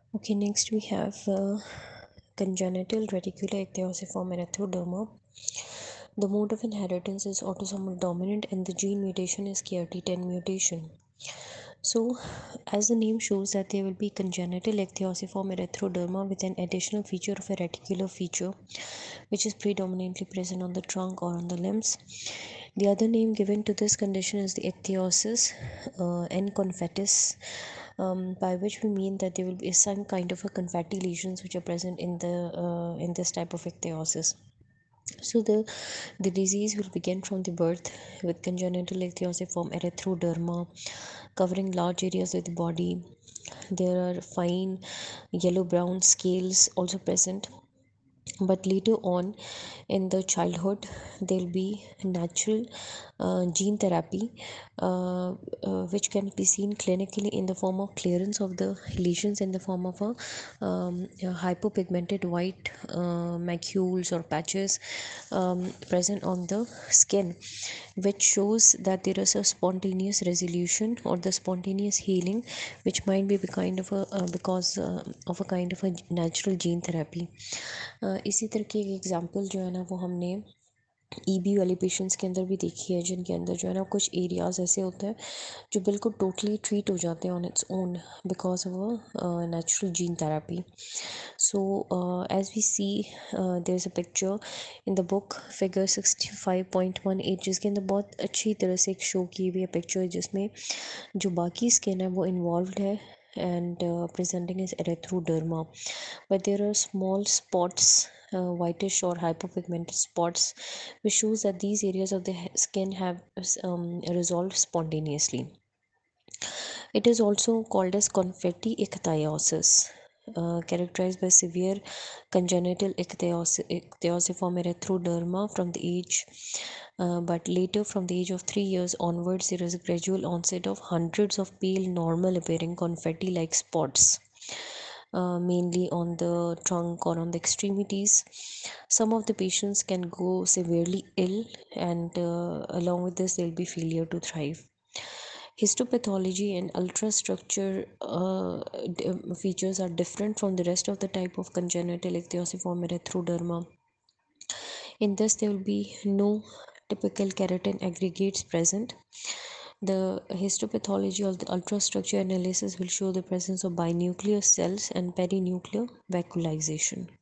Okay, next we have congenital reticular ichthyosiform erythroderma. The mode of inheritance is autosomal dominant and the gene mutation is KRT10 mutation. So, as the name shows that there will be congenital ichthyosiform erythroderma with an additional feature of a reticular feature which is predominantly present on the trunk or on the limbs. The other name given to this condition is the ichthyosis confettis, by which we mean that there will be some kind of a confetti lesions which are present in this type of ichthyosis. So the disease will begin from the birth with congenital ichthyosiform erythroderma covering large areas of the body. There are fine yellow brown scales also present, but later on in the childhood there'll be natural gene therapy, which can be seen clinically in the form of clearance of the lesions in the form of a hypopigmented white macules or patches present on the skin, which shows that there is a spontaneous resolution or the spontaneous healing which might be because of a kind of a natural gene therapy. इसी तरह की एक example जो है ना वो हमने EB वाले पेशेंट्स के अंदर भी देखी है, जिनके अंदर जो है ना कुछ एरियाज ऐसे होते हैं जो बिल्कुल टोटली ट्रीट हो जाते हैं on its own because of natural gene therapy. So as we see there is a picture in the book figure 65.18 जिसके अंदर बहुत अच्छी तरह से एक शो की हुई है पिक्चर, जिसमें जो बाकी स्किन है वो इन्वॉल्व है and presenting as erythroderma, but there are small spots, whitish or hypopigmented spots, which shows that these areas of the skin have resolved spontaneously. It is also called as confetti ichthyosis, characterized by severe congenital ichthyosiform erythroderma from the age, but later from the age of 3 years onwards, there is a gradual onset of hundreds of pale, normal appearing confetti like spots. Mainly on the trunk or on the extremities. Some of the patients can go severely ill, and along with this, there will be failure to thrive. Histopathology and ultrastructure features are different from the rest of the type of congenital ichthyosiform erythroderma. In this, there will be no typical keratin aggregates present. The histopathology of the ultrastructure analysis will show the presence of binuclear cells and perinuclear vacuolization.